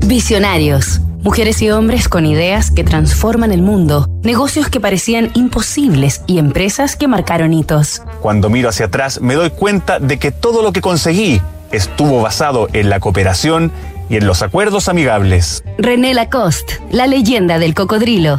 Visionarios. Mujeres y hombres con ideas que transforman el mundo, negocios que parecían imposibles y empresas que marcaron hitos. Cuando miro hacia atrás me doy cuenta de que todo lo que conseguí estuvo basado en la cooperación y en los acuerdos amigables. René Lacoste, la leyenda del cocodrilo.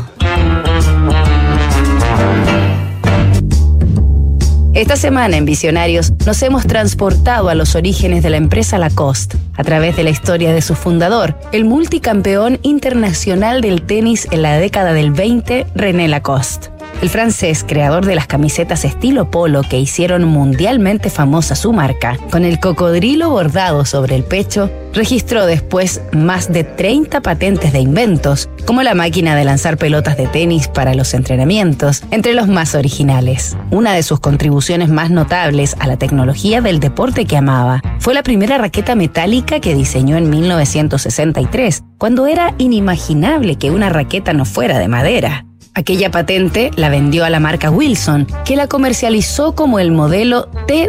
Esta semana en Visionarios nos hemos transportado a los orígenes de la empresa Lacoste, a través de la historia de su fundador, el multicampeón internacional del tenis en la década del 20, René Lacoste. El francés, creador de las camisetas estilo polo que hicieron mundialmente famosa su marca, con el cocodrilo bordado sobre el pecho, registró después más de 30 patentes de inventos, como la máquina de lanzar pelotas de tenis para los entrenamientos, entre los más originales. Una de sus contribuciones más notables a la tecnología del deporte que amaba fue la primera raqueta metálica que diseñó en 1963, cuando era inimaginable que una raqueta no fuera de madera. Aquella patente la vendió a la marca Wilson, que la comercializó como el modelo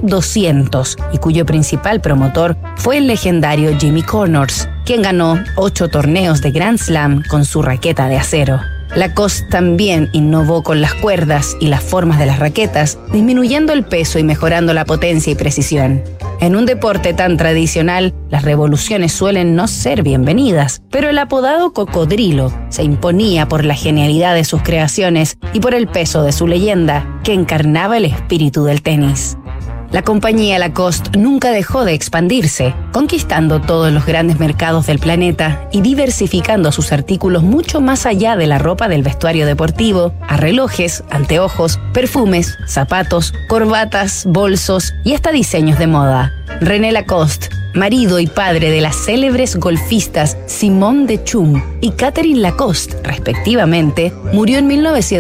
T200 y cuyo principal promotor fue el legendario Jimmy Connors, quien ganó 8 torneos de Grand Slam con su raqueta de acero. Lacoste también innovó con las cuerdas y las formas de las raquetas, disminuyendo el peso y mejorando la potencia y precisión. En un deporte tan tradicional, las revoluciones suelen no ser bienvenidas, pero el apodado cocodrilo se imponía por la genialidad de sus creaciones y por el peso de su leyenda, que encarnaba el espíritu del tenis. La compañía Lacoste nunca dejó de expandirse, conquistando todos los grandes mercados del planeta y diversificando sus artículos mucho más allá de la ropa del vestuario deportivo, a relojes, anteojos, perfumes, zapatos, corbatas, bolsos y hasta diseños de moda. René Lacoste, marido y padre de las célebres golfistas Simone Deschamps y Catherine Lacoste, respectivamente, murió en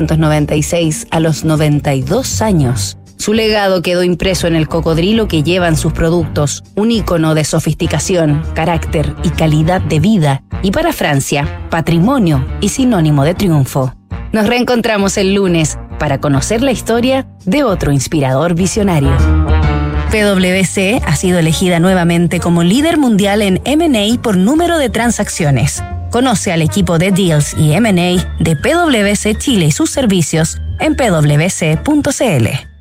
1996 a los 92 años. Su legado quedó impreso en el cocodrilo que llevan sus productos, un ícono de sofisticación, carácter y calidad de vida, y para Francia, patrimonio y sinónimo de triunfo. Nos reencontramos el lunes para conocer la historia de otro inspirador visionario. PwC ha sido elegida nuevamente como líder mundial en M&A por número de transacciones. Conoce al equipo de Deals y M&A de PwC Chile y sus servicios en pwc.cl.